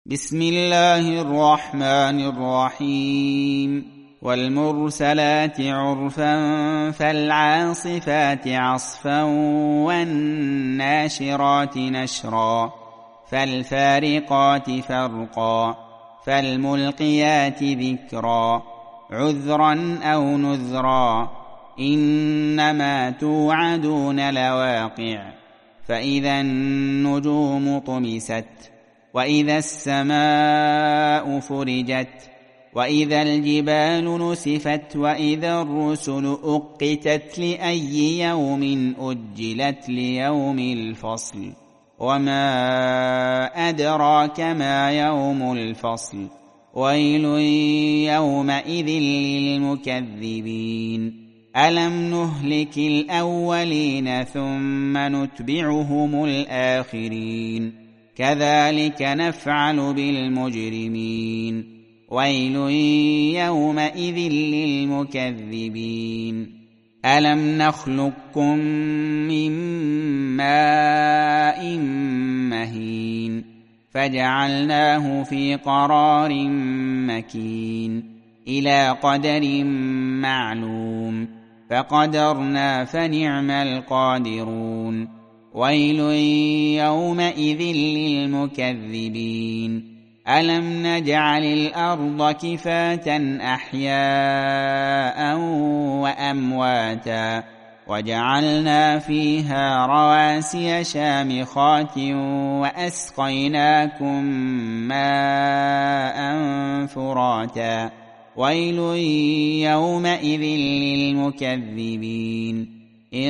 بسم الله الرحمن الرحيم والمرسلات عرفا فالعاصفات عصفا والناشرات نشرا فالفارقات فرقا فالملقيات ذكرا عذرا أو نذرا إنما توعدون لواقع فإذا النجوم طمست وإذا السماء فرجت وإذا الجبال نسفت وإذا الرسل أقتت لأي يوم أجلت ليوم الفصل وما أدراك ما يوم الفصل ويل يومئذ للمكذبين ألم نهلك الأولين ثم نتبعهم الآخرين كذلك نفعل بالمجرمين ويل يومئذ للمكذبين ألم نخلقكم من ماء مهين فجعلناه في قرار مكين إلى قدر معلوم فقدرنا فنعم القادرون ويل يومئذ للمكذبين ألم نجعل الأرض كفاة أحياء وأمواتا وجعلنا فيها رواسي شامخات وأسقيناكم ماء فراتا ويل يومئذ للمكذبين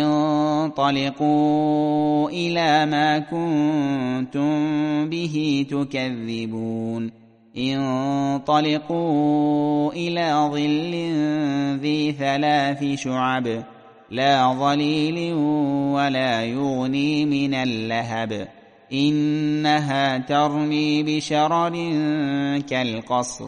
انطلقوا إلى ما كنتم به تكذبون انطلقوا إلى ظل ذي 3 شعب لا ظليل ولا يغني من اللهب إنها ترمي بشرر كالقصر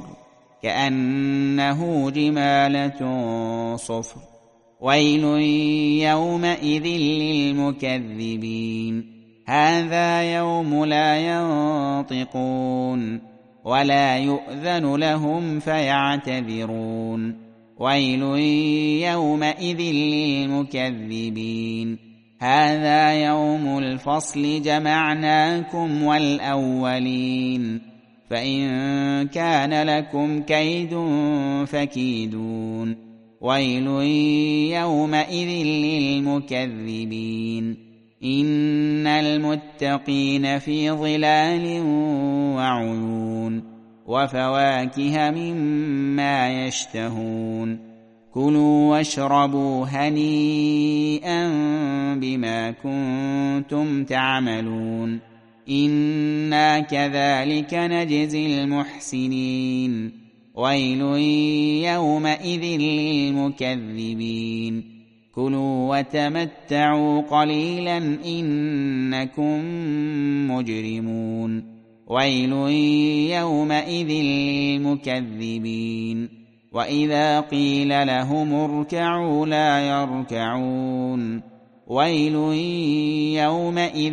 كأنه جمالة صفر ويل يومئذ للمكذبين هذا يوم لا ينطقون ولا يؤذن لهم فيعتذرون ويل يومئذ للمكذبين هذا يوم الفصل جمعناكم والأولين فإن كان لكم كيد فكيدون ويل يومئذ للمكذبين إن المتقين في ظلال وعيون وفواكه مما يشتهون كلوا واشربوا هنيئا بما كنتم تعملون إنا كذلك نجزي المحسنين ويل يومئذ للمكذبين كلوا وتمتعوا قليلا إنكم مجرمون ويل يومئذ للمكذبين وإذا قيل لهم اركعوا لا يركعون ويل يومئذ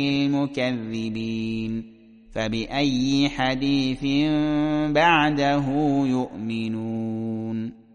للمكذبين فبأي حديث بعده يؤمنون